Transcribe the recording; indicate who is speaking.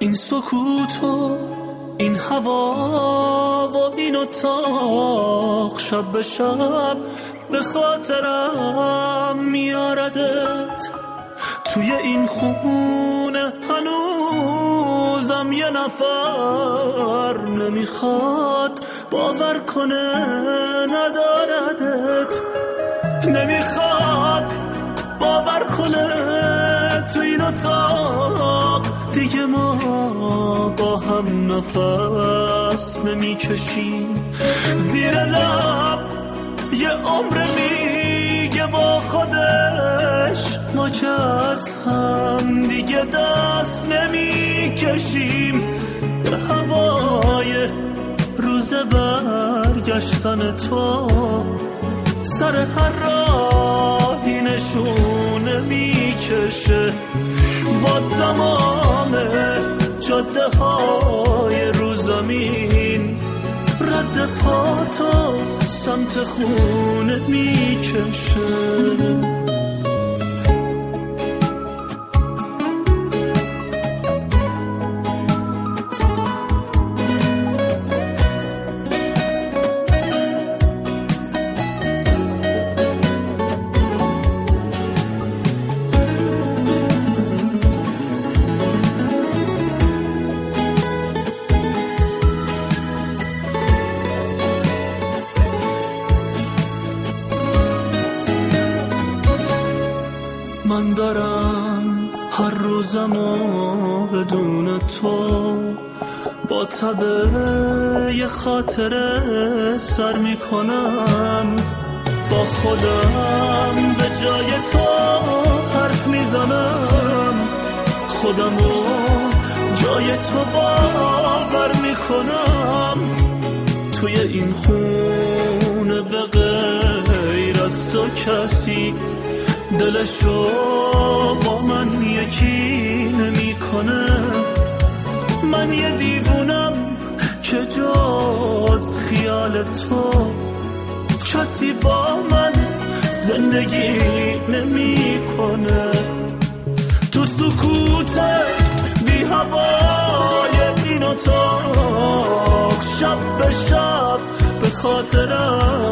Speaker 1: این سکوت و این هوا و این اتاق شب به شب به خاطرم میاردت. توی این خونه هنوزم یه نفر نمیخواد باور کنه نداردت، نمیخواد باور کنه تو این اتاق دیگه ما با هم نفس نمیکشیم. زیر لب یه عمر میگه با خودش ما که از هم دیگه دست نمیکشیم. به هوای روز برگشتن تو سر هر راهی نشونه میکشه. با تمام جاده های رو زمین رد پاتو سمت خونه میکشه. من دارم هر روزمو بدون تو با تبه خاطره سر میکنم. با خودم به جای تو حرف میزنم، خودمو جای تو باور میکنم. توی این خونه به غیر از تو کسی دلشو با من یکی نمیکنه. من یه دیوونم که جز خیال تو کسی با من زندگی نمیکنه. تو سکوت بی هوای این اتاق شب به شب به خاطرم